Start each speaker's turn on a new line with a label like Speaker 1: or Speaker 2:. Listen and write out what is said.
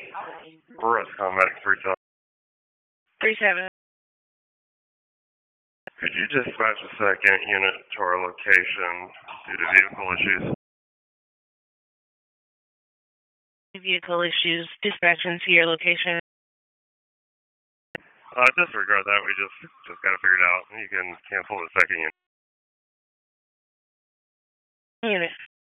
Speaker 1: Rescom Medic 37.
Speaker 2: 37.
Speaker 1: Could you dispatch a second unit to our location due to vehicle issues?
Speaker 2: Vehicle issues, dispatching to your location.
Speaker 1: Disregard that. We just got to figure it out. You can cancel the second unit.
Speaker 2: Unit.